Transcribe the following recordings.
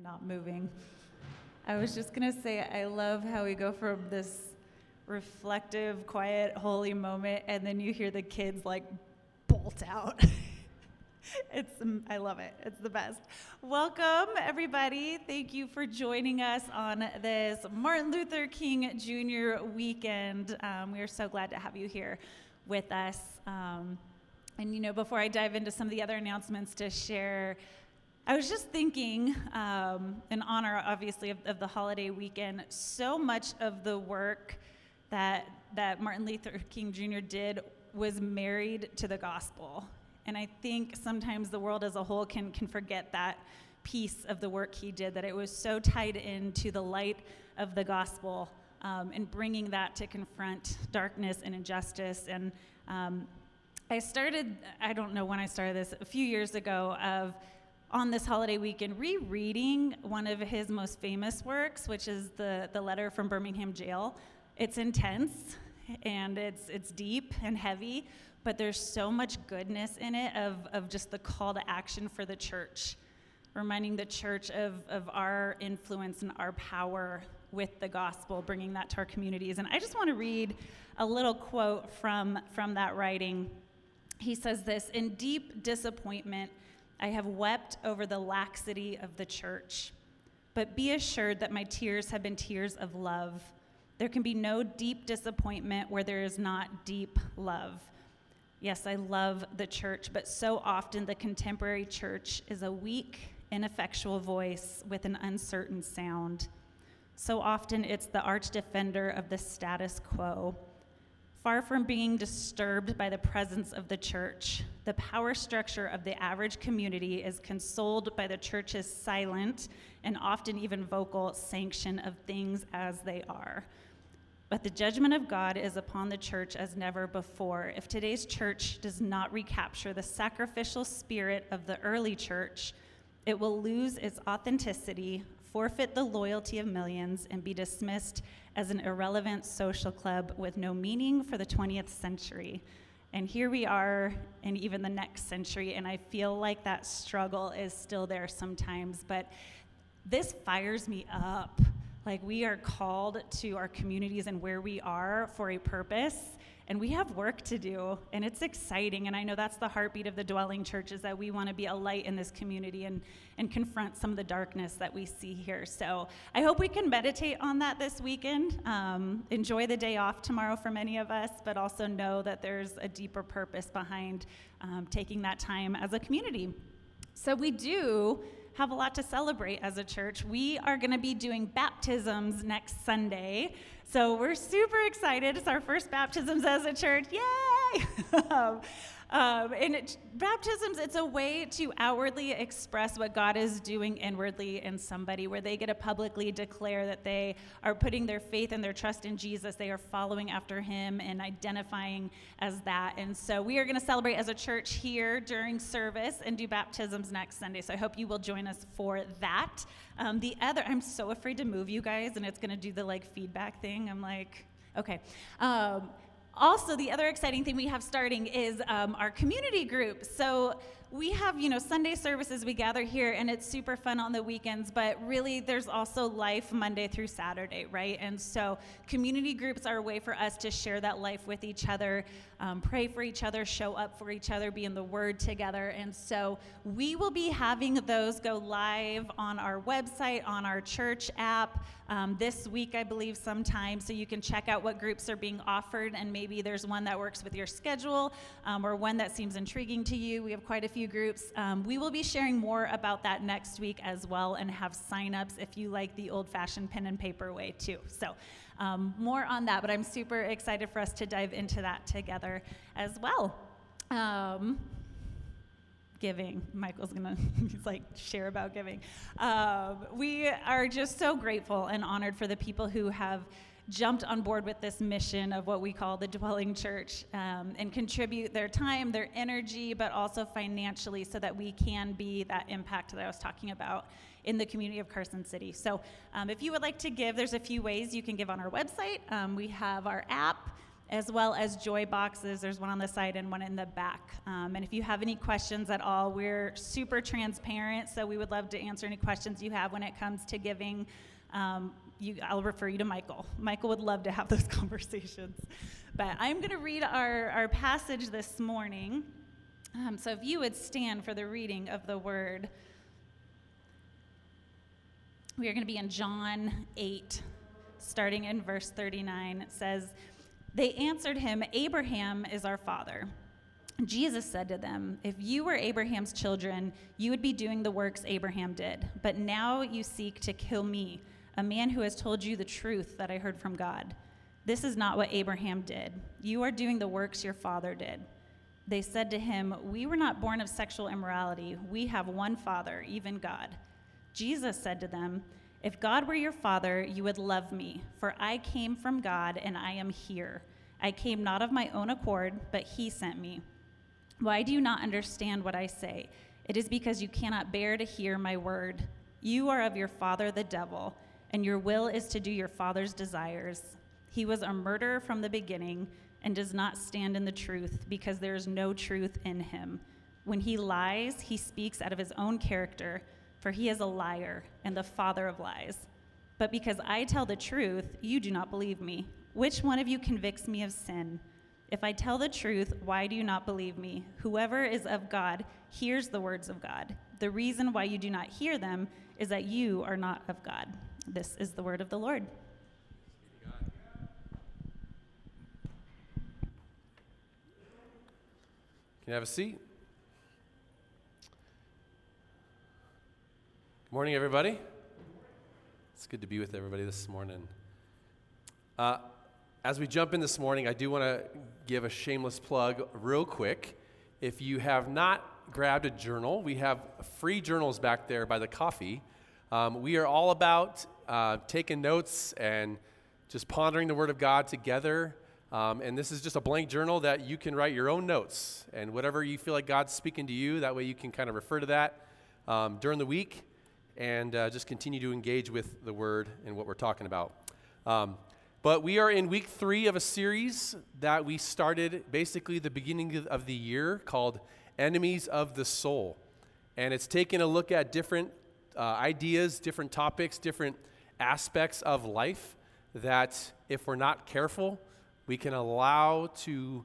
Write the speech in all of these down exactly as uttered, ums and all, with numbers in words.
not moving. I was just going to say, I love how we go from this reflective, quiet, holy moment, and then you hear the kids like bolt out. It's, um, I love it. It's the best. Welcome, everybody. Thank you for joining us on this Martin Luther King Junior weekend. Um, we are so glad to have you here with us. Um, and, you know, before I dive into some of the other announcements to share, I was just thinking, um, in honor, obviously, of, of the holiday weekend, so much of the work that that Martin Luther King Junior did was married to the gospel. And I think sometimes the world as a whole can can forget that piece of the work he did, that it was so tied into the light of the gospel, um, and bringing that to confront darkness and injustice. And um, I started, I don't know when I started this, a few years ago, of on this holiday weekend, rereading one of his most famous works, which is the, the letter from Birmingham jail. It's intense, and it's it's deep and heavy, but there's so much goodness in it of, of just the call to action for the church, reminding the church of, of our influence and our power with the gospel, bringing that to our communities. And I just want to read a little quote from, from that writing. He says this: "In deep disappointment, I have wept over the laxity of the church, but be assured that my tears have been tears of love. There can be no deep disappointment where there is not deep love. Yes, I love the church, but so often the contemporary church is a weak, ineffectual voice with an uncertain sound. So often it's the arch defender of the status quo. Far from being disturbed by the presence of the church, the power structure of the average community is consoled by the church's silent and often even vocal sanction of things as they are. But the judgment of God is upon the church as never before. If today's church does not recapture the sacrificial spirit of the early church, it will lose its authenticity, forfeit the loyalty of millions, and be dismissed as an irrelevant social club with no meaning for the twentieth century." And here we are in even the next century, and I feel like that struggle is still there sometimes, but this fires me up. Like, we are called to our communities and where we are for a purpose, and we have work to do, and it's exciting. And I know that's the heartbeat of the Dwelling Church, is that we want to be a light in this community and, and confront some of the darkness that we see here. So I hope we can meditate on that this weekend. Um, enjoy the day off tomorrow for many of us, but also know that there's a deeper purpose behind um, taking that time as a community. So we do have a lot to celebrate as a church. We are going to be doing baptisms next Sunday. So we're super excited. It's our first baptisms as a church. Yay! um, um, and it, baptisms, it's a way to outwardly express what God is doing inwardly in somebody, where they get to publicly declare that they are putting their faith and their trust in Jesus. They are following after him and identifying as that. And so we are going to celebrate as a church here during service and do baptisms next Sunday. So I hope you will join us for that. Um, the other, I'm so afraid to move you guys, and it's going to do the like feedback thing. I'm like, okay. Um, Also, the other exciting thing we have starting is um, our community group. So we have, you know, Sunday services, we gather here, and it's super fun on the weekends, but really there's also life Monday through Saturday, right? And so community groups are a way for us to share that life with each other, um, pray for each other, show up for each other, be in the Word together. And so we will be having those go live on our website, on our church app, um, this week, I believe, sometime, so you can check out what groups are being offered, and maybe there's one that works with your schedule, um, or one that seems intriguing to you. We have quite a few groups. Um, we will be sharing more about that next week as well, and have signups if you like the old-fashioned pen and paper way too. So um, more on that, but I'm super excited for us to dive into that together as well. Um, Giving. Michael's gonna he's like share about giving. Um, we are just so grateful and honored for the people who have jumped on board with this mission of what we call the Dwelling Church, um, and contribute their time, their energy, but also financially, so that we can be that impact that I was talking about in the community of Carson City. So um, if you would like to give, there's a few ways you can give on our website. Um, we have our app, as well as joy boxes. There's one on the side and one in the back. Um, and if you have any questions at all, we're super transparent, so we would love to answer any questions you have when it comes to giving. Um, you, I'll refer you to Michael. Michael would love to have those conversations. But I'm going to read our, our passage this morning. Um, so if you would stand for the reading of the word. We are going to be in John eight, starting in verse thirty-nine. It says, "They answered him, 'Abraham is our father.' Jesus said to them, 'If you were Abraham's children, you would be doing the works Abraham did. But now you seek to kill me, a man who has told you the truth that I heard from God. This is not what Abraham did. You are doing the works your father did.' They said to him, 'We were not born of sexual immorality. We have one Father, even God.' Jesus said to them, 'If God were your father, you would love me, for I came from God and I am here. I came not of my own accord, but he sent me. Why do you not understand what I say? It is because you cannot bear to hear my word. You are of your father the devil, and your will is to do your father's desires. He was a murderer from the beginning and does not stand in the truth, because there is no truth in him. When he lies, he speaks out of his own character, for he is a liar and the father of lies. But because I tell the truth, you do not believe me. Which one of you convicts me of sin? If I tell the truth, why do you not believe me? Whoever is of God hears the words of God. The reason why you do not hear them is that you are not of God.'" This is the word of the Lord. Can you have a seat? Good morning, everybody. It's good to be with everybody this morning. Uh, as we jump in this morning, I do want to give a shameless plug real quick. If you have not grabbed a journal, we have free journals back there by the coffee. Um, we are all about uh, taking notes and just pondering the Word of God together. Um, and this is just a blank journal that you can write your own notes. And whatever you feel like God's speaking to you, that way you can kind of refer to that um, during the week and uh, just continue to engage with the Word and what we're talking about. Um, but we are in week three of a series that we started basically the beginning of the year called Enemies of the Soul. And it's taking a look at different uh, ideas, different topics, different aspects of life that if we're not careful, we can allow to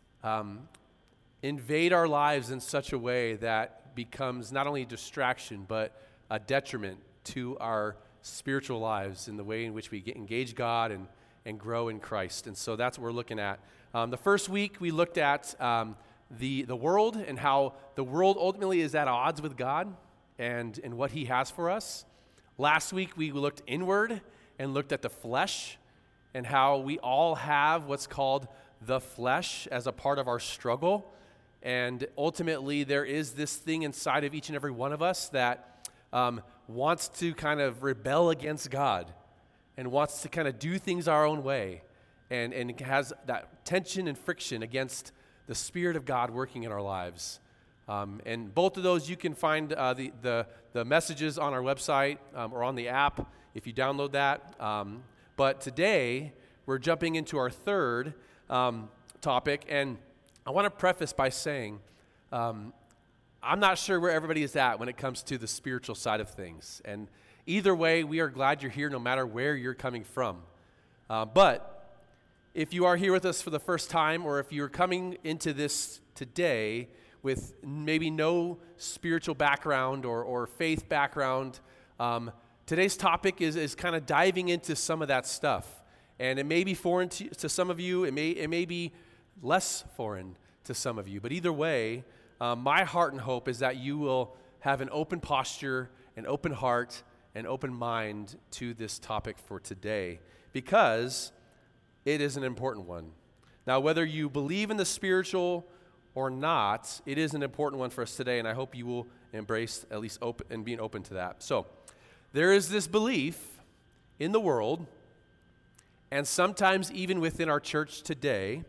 um, invade our lives in such a way that becomes not only a distraction, but a detriment to our spiritual lives in the way in which we get, engage God and, and grow in Christ. And so that's what we're looking at. Um, the first week, we looked at um, the, the world and how the world ultimately is at odds with God and, and what he has for us. Last week, we looked inward and looked at the flesh and how we all have what's called the flesh as a part of our struggle. And ultimately, there is this thing inside of each and every one of us that um, wants to kind of rebel against God and wants to kind of do things our own way and, and has that tension and friction against the Spirit of God working in our lives. Um, and both of those, you can find uh, the, the, the messages on our website um, or on the app if you download that. Um, But today, we're jumping into our third um, topic, and I want to preface by saying um, I'm not sure where everybody is at when it comes to the spiritual side of things. And either way, we are glad you're here no matter where you're coming from. Uh, but if you are here with us for the first time, or if you're coming into this today with maybe no spiritual background or, or faith background, um, today's topic is, is kind of diving into some of that stuff. And it may be foreign to, to some of you. It may, it may be less foreign to some of you. But either way, um, my heart and hope is that you will have an open posture, an open heart, an open mind to this topic for today, because it is an important one. Now, whether you believe in the spiritual or not, it is an important one for us today, and I hope you will embrace at least open and being open to that. So, there is this belief in the world, and sometimes even within our church today,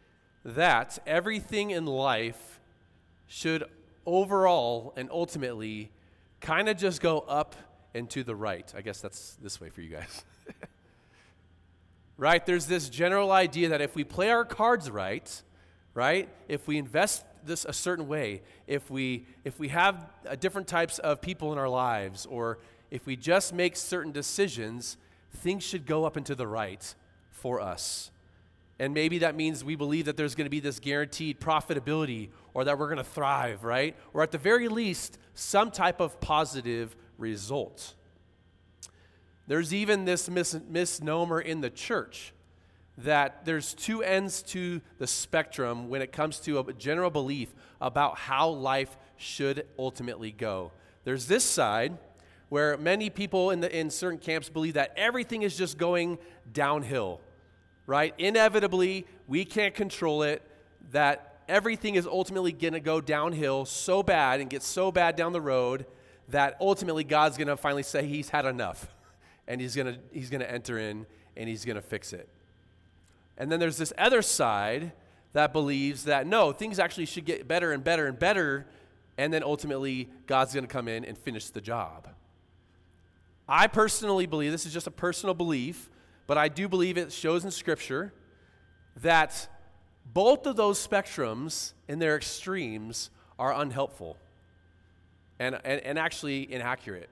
that everything in life should overall and ultimately kind of just go up and to the right. I guess that's this way for you guys. right? There's this general idea that if we play our cards right, right? If we invest this a certain way, if we if we have uh, different types of people in our lives, or if we just make certain decisions, things should go up and to the right for us. And maybe that means we believe that there's going to be this guaranteed profitability, or that we're going to thrive, right? Or at the very least, some type of positive result. There's even this mis- misnomer in the church that there's two ends to the spectrum when it comes to a general belief about how life should ultimately go. There's this side where many people in the in certain camps believe that everything is just going downhill, right? Inevitably, we can't control it, that everything is ultimately going to go downhill so bad and get so bad down the road that ultimately God's going to finally say he's had enough, and he's going to he's going to enter in and he's going to fix it. And then there's this other side that believes that no, things actually should get better and better and better, and then ultimately God's going to come in and finish the job. I personally believe, this is just a personal belief, but I do believe it shows in Scripture that both of those spectrums in their extremes are unhelpful and, and, and actually inaccurate.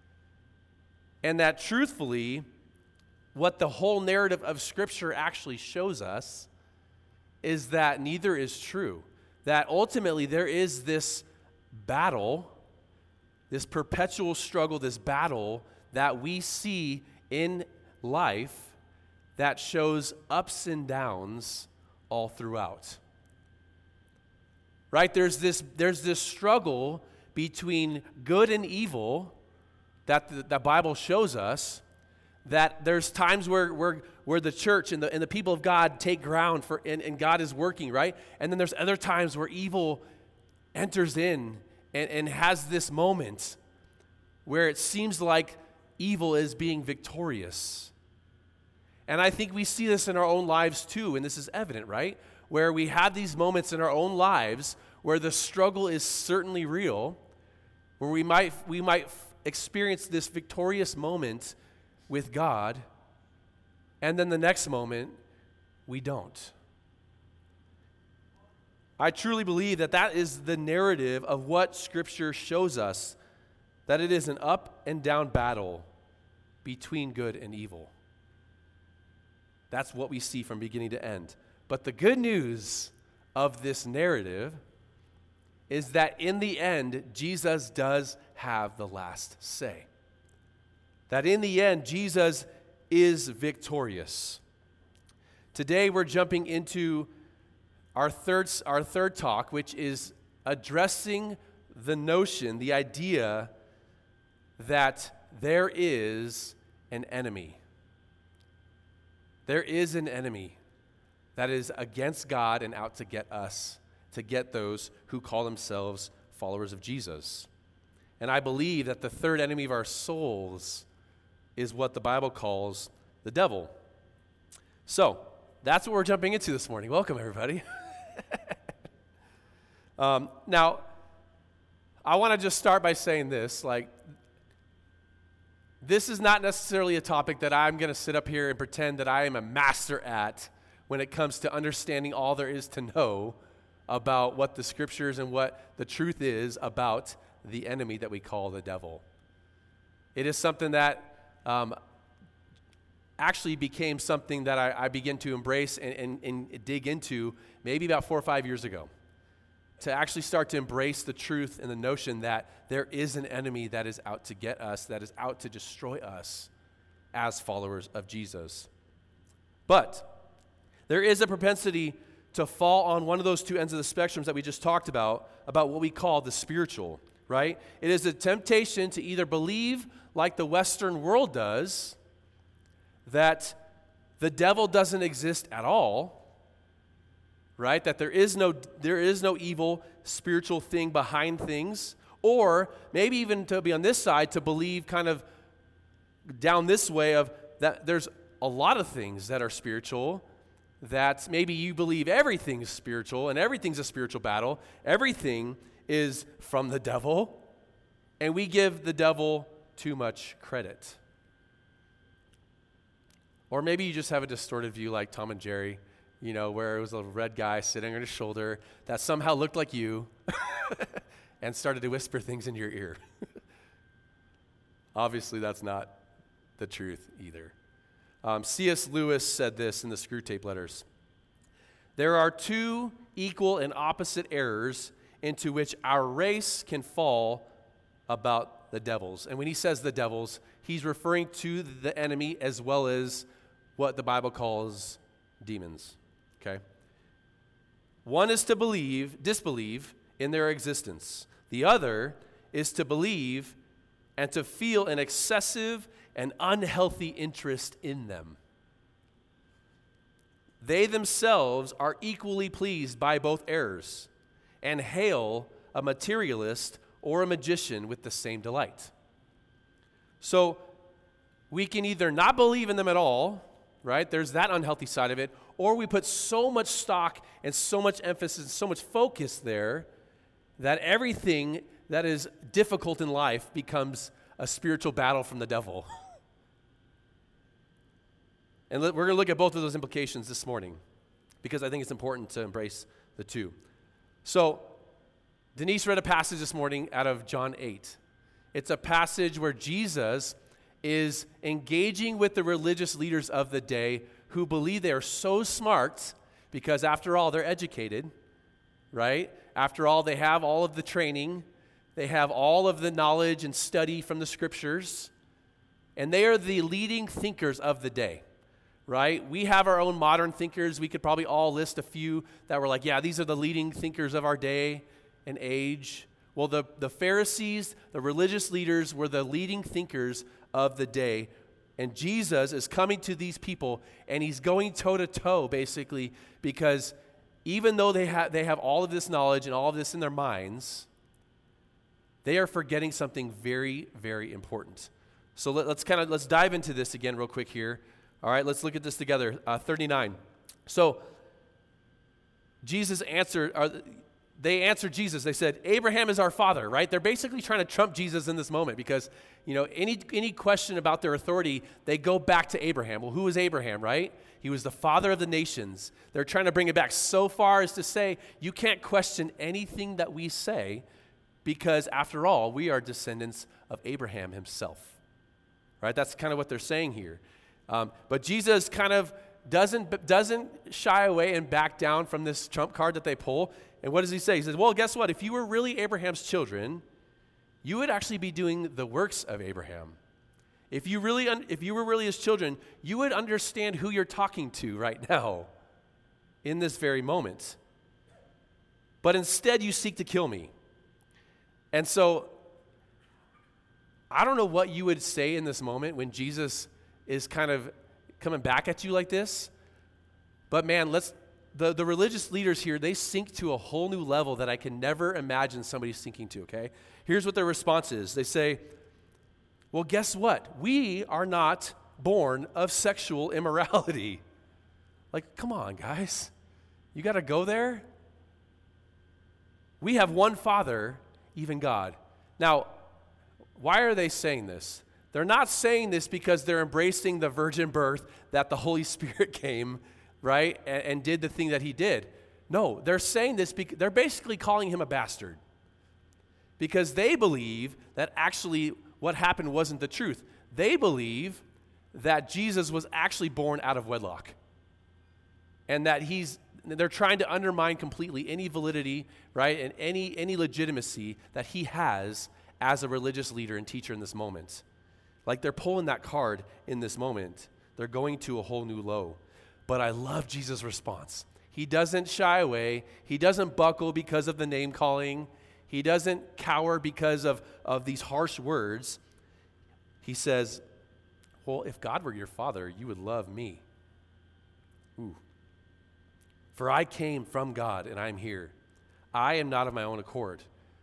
And that truthfully, what the whole narrative of Scripture actually shows us is that neither is true. That ultimately there is this battle, this perpetual struggle, this battle that we see in life that shows ups and downs all throughout. Right? There's this, there's this struggle between good and evil that the, the Bible shows us, that there's times where, where, where the church and the, and the people of God take ground for, and, and God is working, right? And then there's other times where evil enters in and, and has this moment where it seems like evil is being victorious. And I think we see this in our own lives too, and this is evident, right? Where we have these moments in our own lives where the struggle is certainly real, where we might we might experience this victorious moment with God, and then the next moment, we don't. I truly believe that that is the narrative of what Scripture shows us, that it is an up and down battle between good and evil. That's what we see from beginning to end. But the good news of this narrative is that in the end, Jesus does have the last say. That in the end, Jesus is victorious. Today, we're jumping into our third, our third talk, which is addressing the notion, the idea that there is an enemy. There is an enemy that is against God and out to get us, to get those who call themselves followers of Jesus. And I believe that the third enemy of our souls is what the Bible calls the devil. So, that's what we're jumping into this morning. Welcome, everybody. um, now, I want to just start by saying this, like, this is not necessarily a topic that I'm going to sit up here and pretend that I am a master at when it comes to understanding all there is to know about what the Scriptures and what the truth is about the enemy that we call the devil. It is something that um, actually became something that I, I began to embrace and, and, and dig into maybe about four or five years ago, to actually start to embrace the truth and the notion that there is an enemy that is out to get us, that is out to destroy us as followers of Jesus. But there is a propensity to fall on one of those two ends of the spectrums that we just talked about, about what we call the spiritual, right? It is a temptation to either believe, like the Western world does, that the devil doesn't exist at all, right? That there is no there is no evil spiritual thing behind things, or maybe even to be on this side, to believe kind of down this way of that there's a lot of things that are spiritual, that maybe you believe everything's spiritual and everything's a spiritual battle, everything is from the devil, and we give the devil too much credit. Or maybe you just have a distorted view like Tom and Jerry, you know, where it was a red guy sitting on his shoulder that somehow looked like you and started to whisper things in your ear. Obviously, that's not the truth either. Um, C S Lewis said this in the Screwtape Letters. There are two equal and opposite errors into which our race can fall about the devils. And when he says the devils, he's referring to the enemy as well as what the Bible calls demons. Okay? One is to believe, disbelieve in their existence. The other is to believe and to feel an excessive and unhealthy interest in them. They themselves are equally pleased by both errors and hail a materialist or a magician with the same delight. So we can either not believe in them at all, right? There's that unhealthy side of it, or we put so much stock and so much emphasis and so much focus there that everything that is difficult in life becomes a spiritual battle from the devil. And we're going to look at both of those implications this morning because I think it's important to embrace the two. So, Denise read a passage this morning out of John eight. It's a passage where Jesus is engaging with the religious leaders of the day who believe they are so smart because, after all, they're educated, right? After all, they have all of the training. They have all of the knowledge and study from the scriptures. And they are the leading thinkers of the day. Right? We have our own modern thinkers. We could probably all list a few that were like, yeah, these are the leading thinkers of our day and age. Well, the, the Pharisees, the religious leaders, were the leading thinkers of the day. And Jesus is coming to these people, and he's going toe-to-toe, basically, because even though they, ha- they have all of this knowledge and all of this in their minds, they are forgetting something very, very important. So let, let's kind of, let's dive into this again real quick here. All right, let's look at this together. Uh, thirty-nine. So Jesus answered, or they answered Jesus. They said, Abraham is our father, right? They're basically trying to trump Jesus in this moment because, you know, any any question about their authority, they go back to Abraham. Well, who was Abraham, right? He was the father of the nations. They're trying to bring it back so far as to say, you can't question anything that we say because, after all, we are descendants of Abraham himself, right? That's kind of what they're saying here. Um, but Jesus kind of doesn't doesn't shy away and back down from this trump card that they pull. And what does he say? He says, well, guess what? If you were really Abraham's children, you would actually be doing the works of Abraham. If you really, un- if you were really his children, you would understand who you're talking to right now in this very moment. But instead, you seek to kill me. And so I don't know what you would say in this moment when Jesus is kind of coming back at you like this. But man, let's the, the religious leaders here, they sink to a whole new level that I can never imagine somebody sinking to, okay? Here's what their response is. They say, well, guess what? We are not born of sexual immorality. Like, come on, guys. You got to go there? We have one Father, even God. Now, why are they saying this? They're not saying this because they're embracing the virgin birth that the Holy Spirit came, right, and, and did the thing that he did. No, they're saying this because they're basically calling him a bastard because they believe that actually what happened wasn't the truth. They believe that Jesus was actually born out of wedlock and that he's they're trying to undermine completely any validity, right, and any any legitimacy that he has as a religious leader and teacher in this moment. Like they're pulling that card in this moment. They're going to a whole new low. But I love Jesus' response. He doesn't shy away. He doesn't buckle because of the name calling. He doesn't cower because of, of these harsh words. He says, well, if God were your father, you would love me. Ooh. For I came from God and I'm here. I am not of my own accord.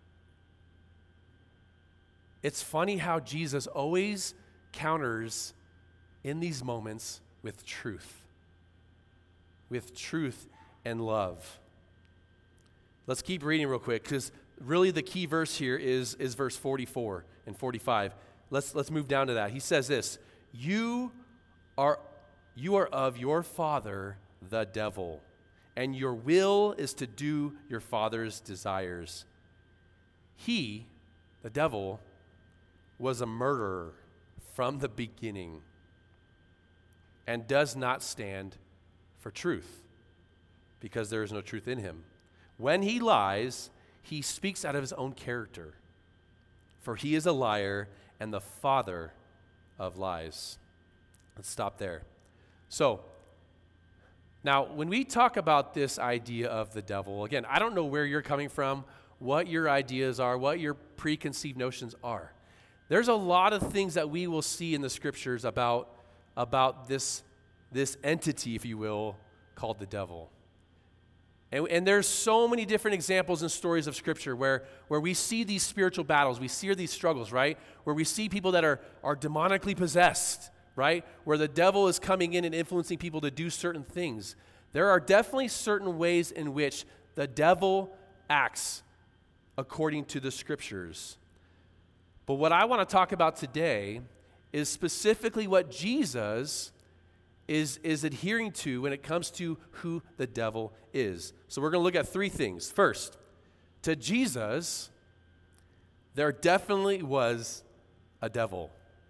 It's funny how Jesus always counters in these moments with truth, with truth and love. Let's keep reading real quick because really the key verse here is, is verse forty-four and forty-five. Let's, let's move down to that. He says this, you are you are of your father, the devil, and your will is to do your father's desires. He, the devil, was a murderer from the beginning and does not stand for truth because there is no truth in him. When he lies, he speaks out of his own character, for he is a liar and the father of lies. Let's stop there. So, now when we talk about this idea of the devil, again, I don't know where you're coming from, what your ideas are, what your preconceived notions are. There's a lot of things that we will see in the scriptures about, about this, this entity, if you will, called the devil. And, and there's so many different examples and stories of Scripture where, where we see these spiritual battles, we see these struggles, right? Where we see people that are, are demonically possessed, right? Where the devil is coming in and influencing people to do certain things. There are definitely certain ways in which the devil acts according to the Scriptures. But what I want to talk about today is specifically what Jesus is, is adhering to when it comes to who the devil is. So we're going to look at three things. First, to Jesus, there definitely was a devil.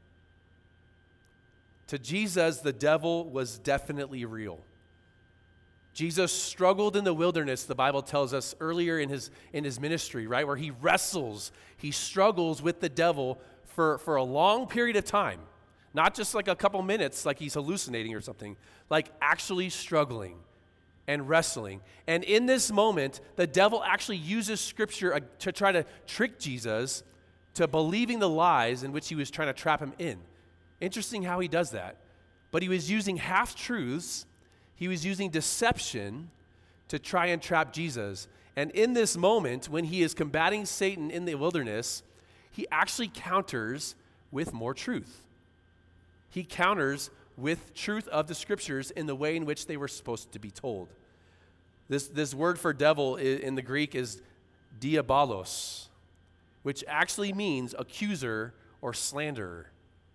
To Jesus, the devil was definitely real. Jesus struggled in the wilderness, the Bible tells us earlier in his, in his ministry, right? Where he wrestles, he struggles with the devil for, for a long period of time. Not just like a couple minutes, like he's hallucinating or something, like actually struggling and wrestling. And in this moment, the devil actually uses Scripture to try to trick Jesus to believing the lies in which he was trying to trap him in. Interesting how he does that. But he was using half-truths. He was using deception to try and trap Jesus. And in this moment, when he is combating Satan in the wilderness, he actually counters with more truth. He counters with truth of the Scriptures in the way in which they were supposed to be told. This, this word for devil in the Greek is diabolos, which actually means accuser or slanderer.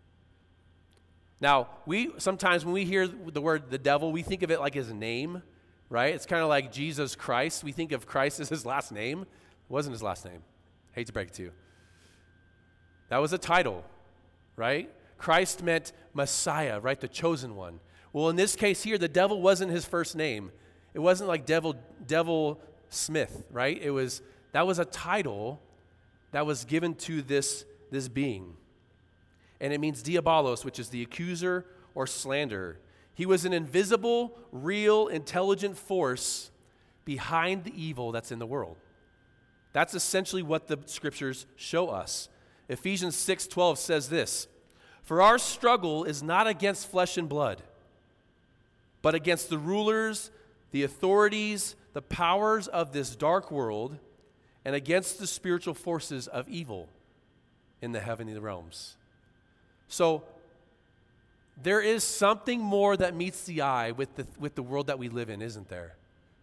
Now, we sometimes when we hear the word the devil, we think of it like his name, right? It's kind of like Jesus Christ. We think of Christ as his last name. It wasn't his last name. Hate to break it to you. That was a title, right? Christ meant Messiah, right? The chosen one. Well, in this case here, the devil wasn't his first name. It wasn't like devil, devil Smith, right? It was, that was a title that was given to this, this being. And it means diabolos, which is the accuser or slanderer. He was an invisible, real, intelligent force behind the evil that's in the world. That's essentially what the Scriptures show us. Ephesians six twelve says this, "For our struggle is not against flesh and blood, but against the rulers, the authorities, the powers of this dark world, and against the spiritual forces of evil in the heavenly realms." So there is something more that meets the eye with the, with the world that we live in, isn't there?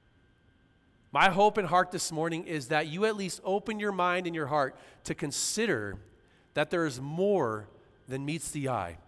My hope and heart this morning is that you at least open your mind and your heart to consider that there is more than meets the eye,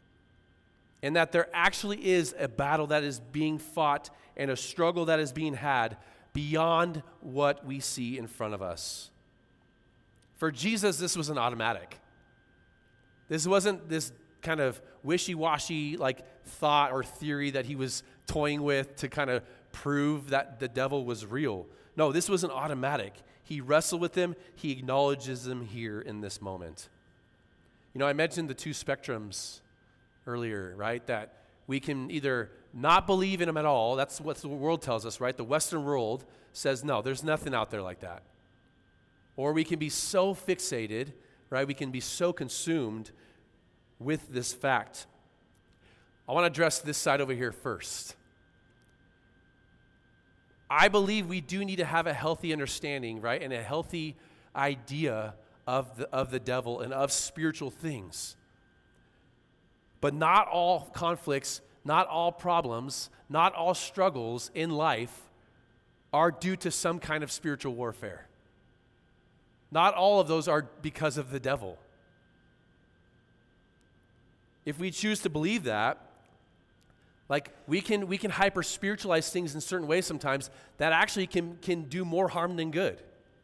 and that there actually is a battle that is being fought and a struggle that is being had beyond what we see in front of us. For Jesus, this was an automatic. This wasn't this kind of wishy-washy like thought or theory that he was toying with to kind of prove that the devil was real. No, this was an automatic. He wrestled with him. He acknowledges him here in this moment. You know, I mentioned the two spectrums earlier, right? That we can either not believe in him at all. That's what the world tells us, right? The Western world says, no, there's nothing out there like that. Or we can be so fixated, right? We can be so consumed with this fact. I want to address this side over here first. I believe we do need to have a healthy understanding, right? And a healthy idea of the, of the devil and of spiritual things. But not all conflicts, not all problems, not all struggles in life are due to some kind of spiritual warfare. Not all of those are because of the devil. If we choose to believe that, Like we can we can hyper spiritualize things in certain ways sometimes that actually can can do more harm than good.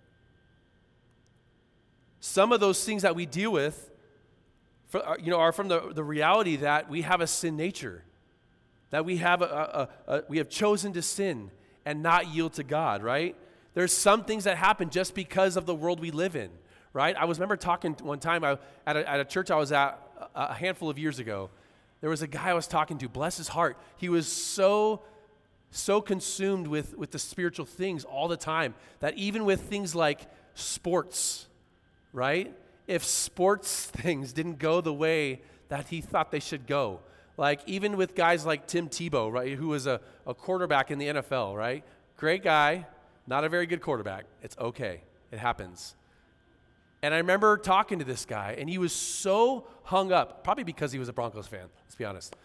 Some of those things that we deal with, for, you know, are from the, the reality that we have a sin nature, that we have a, a, a we have chosen to sin and not yield to God. Right? There's some things that happen just because of the world we live in. Right? I was remember talking one time I, at a, at a church I was at a, a handful of years ago. There was a guy I was talking to, bless his heart. He was so, so consumed with, with the spiritual things all the time that even with things like sports, right? If sports things didn't go the way that he thought they should go, like even with guys like Tim Tebow, right, who was a, a quarterback in the N F L, right? Great guy, not a very good quarterback. It's okay. It happens. And I remember talking to this guy, and he was so hung up, probably because he was a Broncos fan, let's be honest.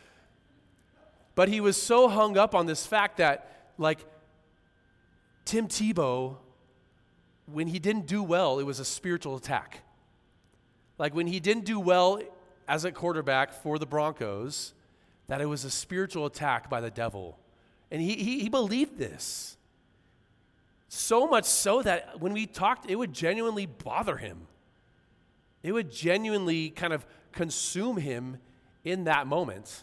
But he was so hung up on this fact that, like, Tim Tebow, when he didn't do well, it was a spiritual attack. Like, when he didn't do well as a quarterback for the Broncos, that it was a spiritual attack by the devil. And he he, he believed this. So much so that when we talked, it would genuinely bother him. It would genuinely kind of consume him in that moment.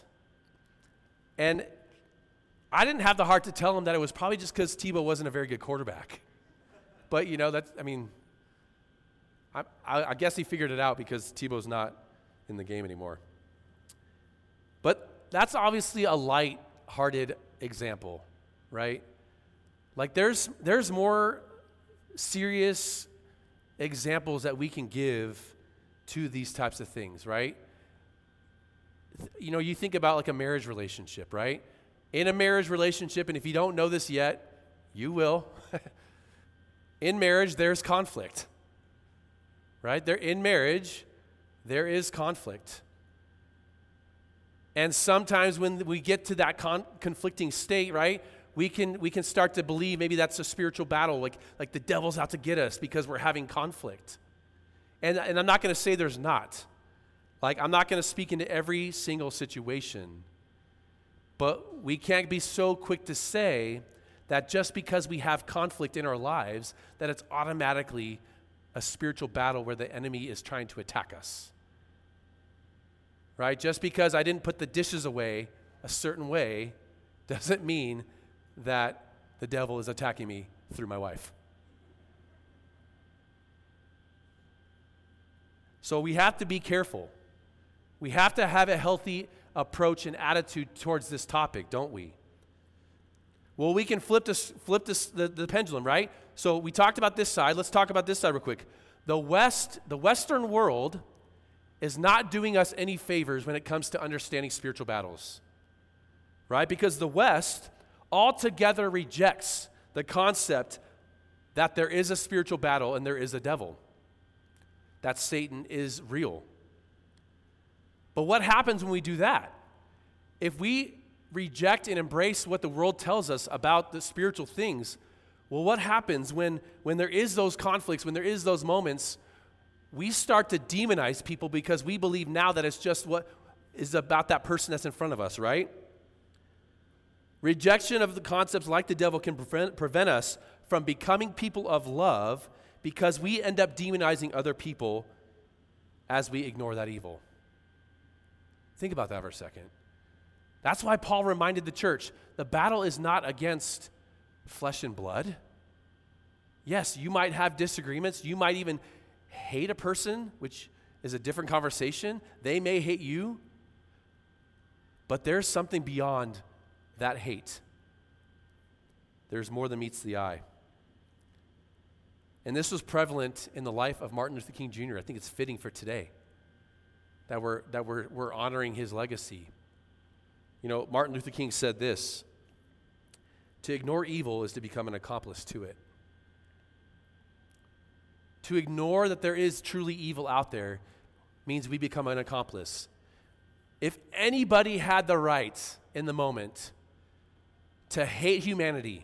And I didn't have the heart to tell him that it was probably just because Tebow wasn't a very good quarterback. But, you know, that's, I mean, I, I, I guess he figured it out because Tebow's not in the game anymore. But that's obviously a light-hearted example, right? Like there's there's more serious examples that we can give to these types of things, right? You know, you think about like a marriage relationship, right? In a marriage relationship, and if you don't know this yet, you will. In marriage, there's conflict, right? There in marriage, there is conflict. And sometimes when we get to that con- conflicting state, right, we can we can start to believe maybe that's a spiritual battle, like like the devil's out to get us because we're having conflict. And, and I'm not going to say there's not. Like, I'm not going to speak into every single situation. But we can't be so quick to say that just because we have conflict in our lives, that it's automatically a spiritual battle where the enemy is trying to attack us. Right? Just because I didn't put the dishes away a certain way doesn't mean that the devil is attacking me through my wife. So we have to be careful. We have to have a healthy approach and attitude towards this topic, don't we? Well, we can flip this, flip this, the, the pendulum, right? So we talked about this side. Let's talk about this side real quick. The West, the Western world is not doing us any favors when it comes to understanding spiritual battles, right? Because the West altogether rejects the concept that there is a spiritual battle and there is a devil, that Satan is real. But what happens when we do that? If we reject and embrace what the world tells us about the spiritual things, well, what happens when, when there is those conflicts, when there is those moments, we start to demonize people because we believe now that it's just what is about that person that's in front of us, right? Rejection of the concepts like the devil can prevent, prevent us from becoming people of love because we end up demonizing other people as we ignore that evil. Think about that for a second. That's why Paul reminded the church, the battle is not against flesh and blood. Yes, you might have disagreements. You might even hate a person, which is a different conversation. They may hate you. But there's something beyond that hate. There's more than meets the eye. And this was prevalent in the life of Martin Luther King Junior I think it's fitting for today that we're, that we're, we're honoring his legacy. You know, Martin Luther King said this: to ignore evil is to become an accomplice to it. To ignore that there is truly evil out there means we become an accomplice. If anybody had the right in the moment to hate humanity,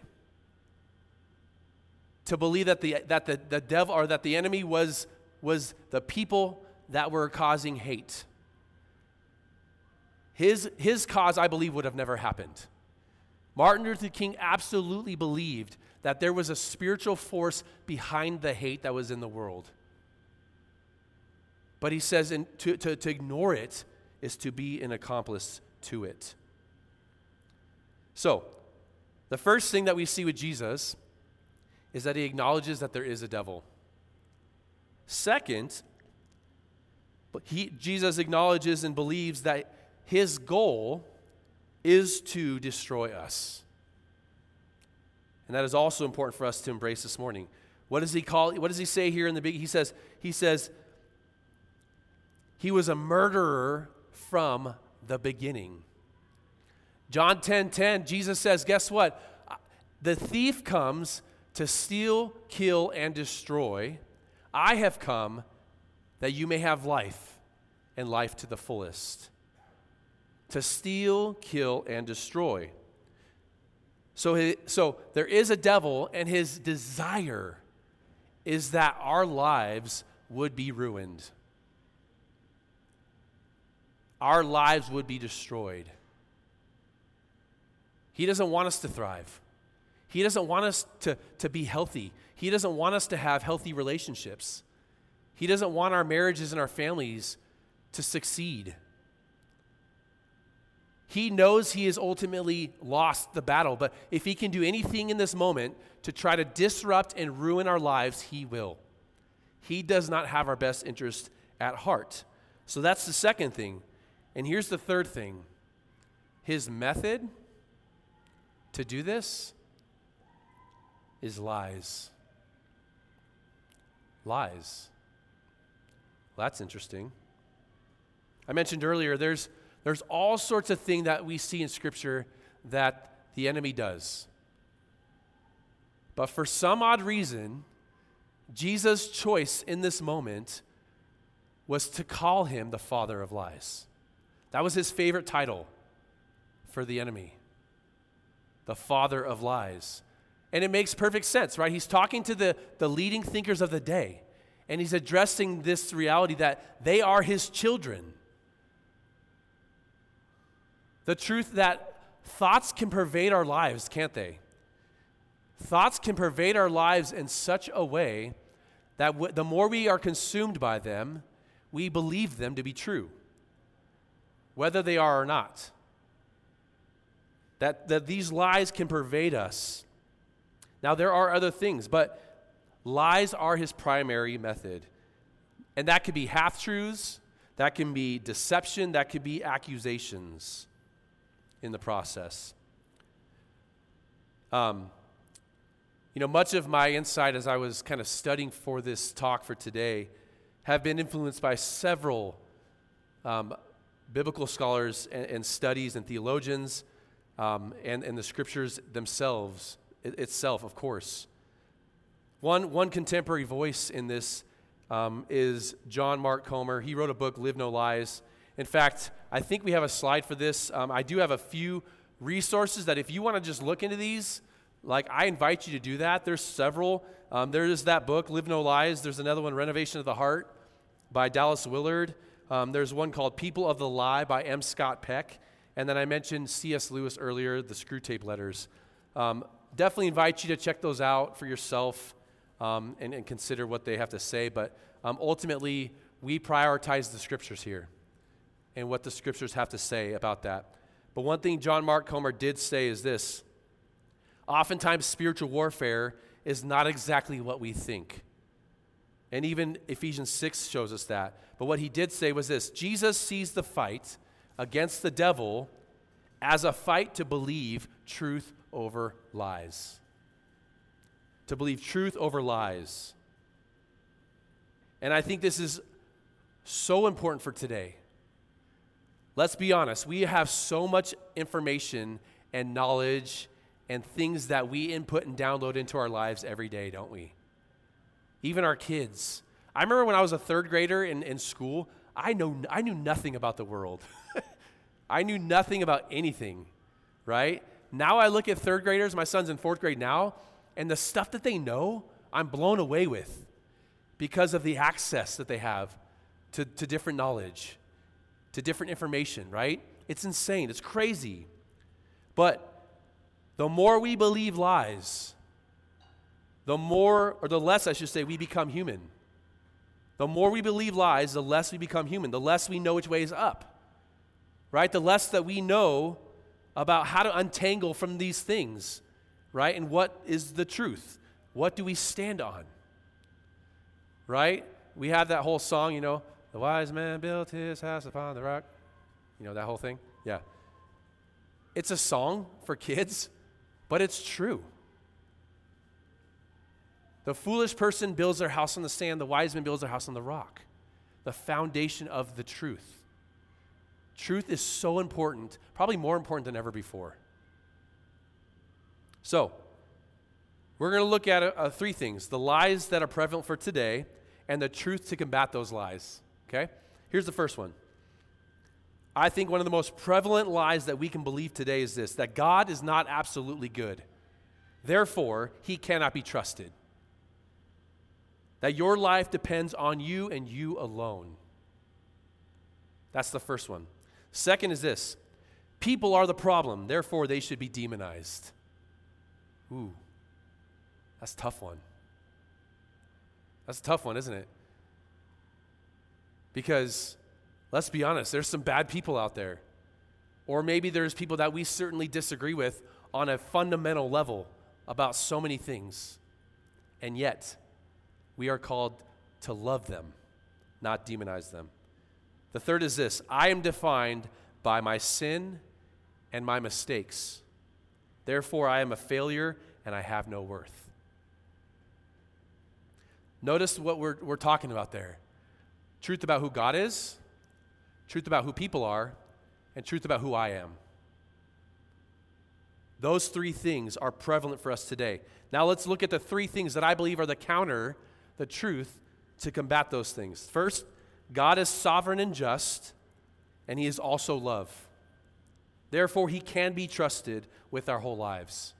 to believe that the that the, the devil or that the enemy was was the people that were causing hate, his, his cause, I believe, would have never happened. Martin Luther King absolutely believed that there was a spiritual force behind the hate that was in the world. But he says in, to, to, to ignore it is to be an accomplice to it. So, the first thing that we see with Jesus is that he acknowledges that there is a devil. Second, he, Jesus acknowledges and believes that his goal is to destroy us. And that is also important for us to embrace this morning. What does he call, what does he say here in the beginning? He says, he says, he was a murderer from the beginning. John ten ten, Jesus says, guess what? The thief comes to steal, kill, and destroy. I have come that you may have life, and life to the fullest. To steal, kill, and destroy. So, he, so there is a devil, and his desire is that our lives would be ruined. Our lives would be destroyed. He doesn't want us to thrive. He doesn't want us to, to be healthy. He doesn't want us to have healthy relationships. He doesn't want our marriages and our families to succeed. He knows he has ultimately lost the battle, but if he can do anything in this moment to try to disrupt and ruin our lives, he will. He does not have our best interest at heart. So that's the second thing. And here's the third thing. His method to do this is lies. Lies. Well, that's interesting. I mentioned earlier, there's there's all sorts of things that we see in Scripture that the enemy does. But for some odd reason, Jesus' choice in this moment was to call him the father of lies. That was his favorite title for the enemy. The father of lies. And it makes perfect sense, right? He's talking to the, the leading thinkers of the day, and he's addressing this reality that they are his children. The truth that thoughts can pervade our lives, can't they? Thoughts can pervade our lives in such a way that w- the more we are consumed by them, we believe them to be true, whether they are or not. That, that these lies can pervade us. Now, there are other things, but lies are his primary method. And that could be half-truths, that can be deception, that could be accusations in the process. Um, you know, much of my insight as I was kind of studying for this talk for today have been influenced by several um, biblical scholars and, and studies and theologians um, and, and the scriptures themselves, it, itself, of course. One, one contemporary voice in this um, is John Mark Comer. He wrote a book, Live No Lies. In fact, I think we have a slide for this. Um, I do have a few resources that if you want to just look into these, like I invite you to do that. There's several. Um, there is that book, Live No Lies. There's another one, Renovation of the Heart by Dallas Willard. Um, there's one called People of the Lie by M. Scott Peck. And then I mentioned C S. Lewis earlier, the Screwtape Letters. Um, definitely invite you to check those out for yourself um, and, and consider what they have to say. But um, ultimately, we prioritize the scriptures here and what the scriptures have to say about that. But one thing John Mark Comer did say is this: oftentimes spiritual warfare is not exactly what we think. And even Ephesians six shows us that. But what he did say was this: Jesus sees the fight against the devil as a fight to believe truth over lies. To believe truth over lies. And I think this is so important for today. Let's be honest, we have so much information and knowledge and things that we input and download into our lives every day, don't we? Even our kids. I remember when I was a third grader in, in school, I know I knew nothing about the world. I knew nothing about anything, right? Now I look at third graders, my son's in fourth grade now, and the stuff that they know, I'm blown away with because of the access that they have to, to different knowledge, to different information, right? It's insane. It's crazy. But the more we believe lies, the more, or the less I should say, we become human. The more we believe lies, the less we become human, the less we know which way is up, right? The less that we know about how to untangle from these things, right? And what is the truth? What do we stand on, right? We have that whole song, you know, the wise man built his house upon the rock. You know that whole thing? Yeah. It's a song for kids, but it's true. The foolish person builds their house on the sand. The wise man builds their house on the rock. The foundation of the truth. Truth is so important, probably more important than ever before. So, we're going to look at uh, three things. The lies that are prevalent for today and the truth to combat those lies. Okay? Here's the first one. I think one of the most prevalent lies that we can believe today is this, that God is not absolutely good. Therefore, he cannot be trusted. That your life depends on you and you alone. That's the first one. Second is this. People are the problem, therefore they should be demonized. Ooh, that's a tough one. That's a tough one, isn't it? Because, let's be honest, there's some bad people out there. Or maybe there's people that we certainly disagree with on a fundamental level about so many things. And yet, we are called to love them, not demonize them. The third is this. I am defined by my sin and my mistakes. Therefore, I am a failure and I have no worth. Notice what we're, we're talking about there. Truth about who God is, truth about who people are, and truth about who I am. Those three things are prevalent for us today. Now let's look at the three things that I believe are the counter, the truth, to combat those things. First, God is sovereign and just, and he is also love. Therefore, he can be trusted with our whole lives.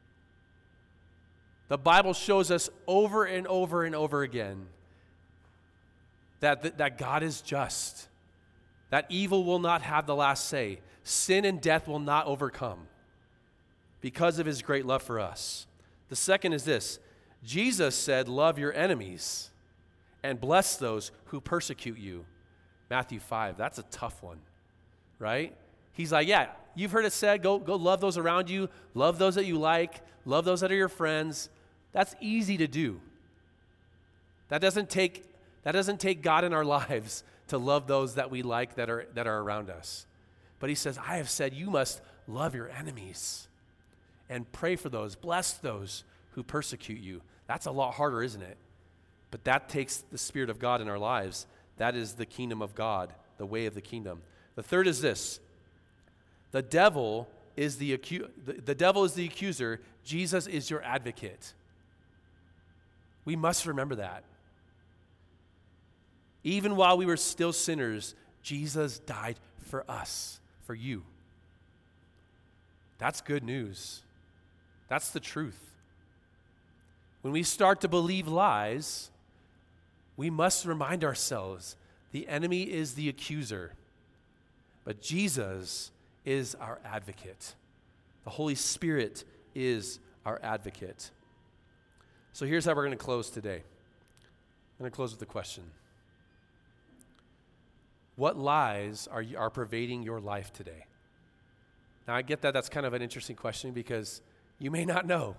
The Bible shows us over and over and over again that, that, that God is just, that evil will not have the last say, sin and death will not overcome because of his great love for us. The second is this. Jesus said, love your enemies and bless those who persecute you. Matthew five, that's a tough one, right? He's like, yeah, you've heard it said, go, go love those around you, love those that you like, love those that are your friends. That's easy to do. That doesn't take, that doesn't take God in our lives to love those that we like that are, that are around us. But he says, I have said you must love your enemies and pray for those, bless those who persecute you. That's a lot harder, isn't it? But that takes the Spirit of God in our lives. That is the kingdom of God, the way of the kingdom. The third is this. The devil is the, acu- the, the devil is the accuser. Jesus is your advocate. We must remember that. Even while we were still sinners, Jesus died for us, for you. That's good news. That's the truth. When we start to believe lies, we must remind ourselves the enemy is the accuser, but Jesus is our advocate. The Holy Spirit is our advocate. So here's how we're going to close today. I'm going to close with a question. What lies are, you, are pervading your life today? Now, I get that that's kind of an interesting question because you may not know.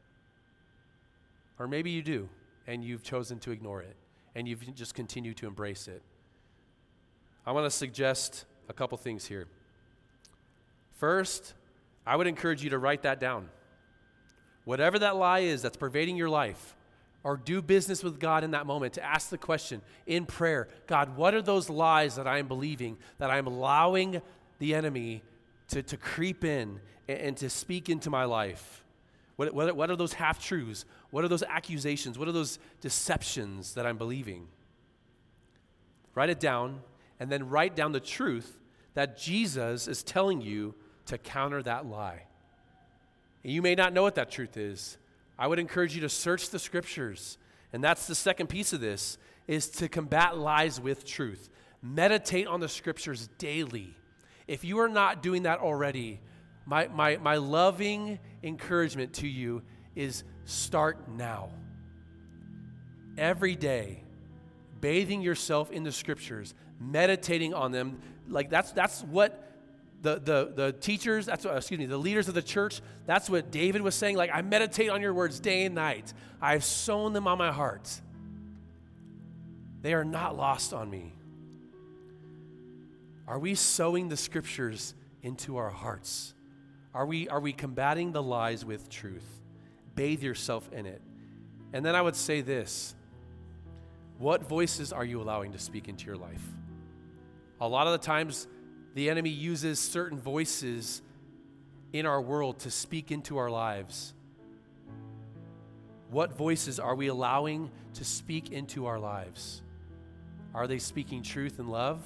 Or maybe you do, and you've chosen to ignore it, and you've just continued to embrace it. I want to suggest a couple things here. First, I would encourage you to write that down. Whatever that lie is that's pervading your life, or do business with God in that moment to ask the question in prayer, God, what are those lies that I am believing, that I am allowing the enemy to, to creep in and, and to speak into my life? What, what, what are those half-truths? What are those accusations? What are those deceptions that I'm believing? Write it down, and then write down the truth that Jesus is telling you to counter that lie. And you may not know what that truth is. I would encourage you to search the scriptures. And that's the second piece of this, is to combat lies with truth. Meditate on the scriptures daily. If you are not doing that already, my, my, my loving encouragement to you is start now. Every day, bathing yourself in the scriptures, meditating on them. Like that's that's what the the the teachers, that's what, excuse me, the leaders of the church, that's what David was saying. Like, I meditate on your words day and night. I've sown them on my heart. They are not lost on me. Are we sowing the scriptures into our hearts? Are we are we combating the lies with truth? Bathe yourself in it. And then I would say this. What voices are you allowing to speak into your life? A lot of the times, the enemy uses certain voices in our world to speak into our lives. What voices are we allowing to speak into our lives? Are they speaking truth and love?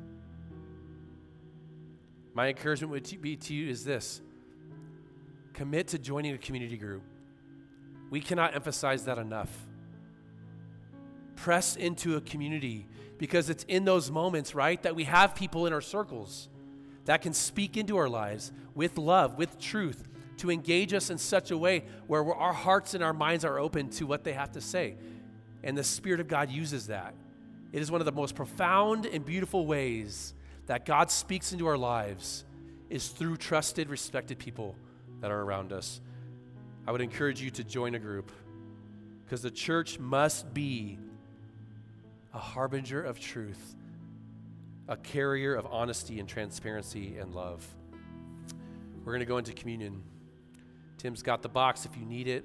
My encouragement would be to you is this. Commit to joining a community group. We cannot emphasize that enough. Press into a community, because it's in those moments, right, that we have people in our circles that can speak into our lives with love, with truth, to engage us in such a way where we're, our hearts and our minds are open to what they have to say. And the Spirit of God uses that. It is one of the most profound and beautiful ways that God speaks into our lives is through trusted, respected people that are around us. I would encourage you to join a group, because the church must be a harbinger of truth, a carrier of honesty and transparency and love. We're going to go into communion. Tim's got the box if you need it.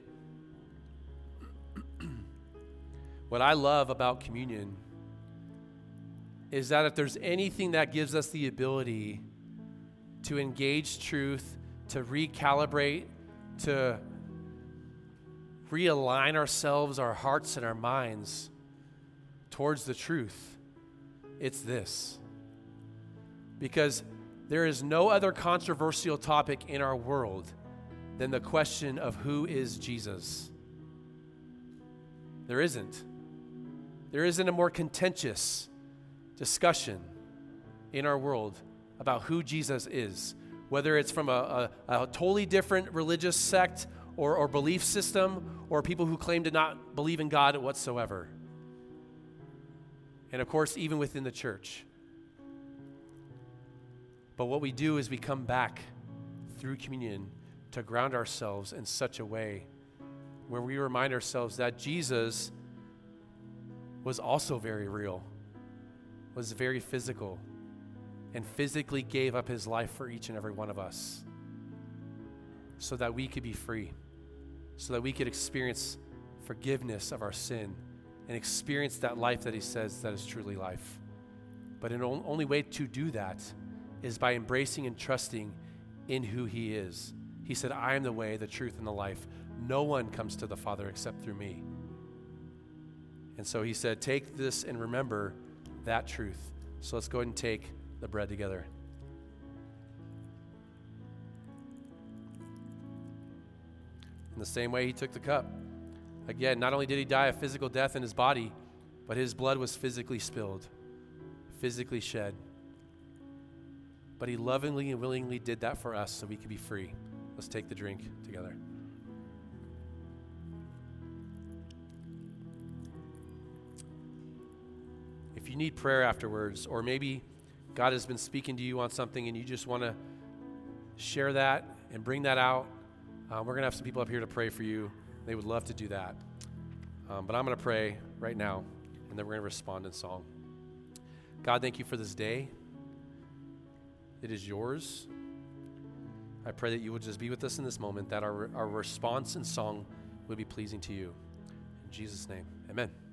What I love about communion is that if there's anything that gives us the ability to engage truth, to recalibrate, to realign ourselves, our hearts, and our minds towards the truth, it's this. Because there is no other controversial topic in our world than the question of who is Jesus. There isn't. There isn't a more contentious discussion in our world about who Jesus is, whether it's from a, a, a totally different religious sect or, or belief system, or people who claim to not believe in God whatsoever. And of course, even within the church. But what we do is we come back through communion to ground ourselves in such a way where we remind ourselves that Jesus was also very real, was very physical, and physically gave up his life for each and every one of us so that we could be free, so that we could experience forgiveness of our sin and experience that life that he says that is truly life. But the only way to do that is by embracing and trusting in who he is. He said, I am the way, the truth, and the life. No one comes to the Father except through me. And so he said, take this and remember that truth. So let's go ahead and take the bread together. In the same way he took the cup. Again, not only did he die a physical death in his body, but his blood was physically spilled, physically shed. But he lovingly and willingly did that for us so we could be free. Let's take the drink together. If you need prayer afterwards, or maybe God has been speaking to you on something and you just want to share that and bring that out, uh, we're going to have some people up here to pray for you. They would love to do that. Um, but I'm going to pray right now, and then we're going to respond in song. God, thank you for this day. It is yours. I pray that you would just be with us in this moment, that our, our response in song would be pleasing to you. In Jesus' name, amen.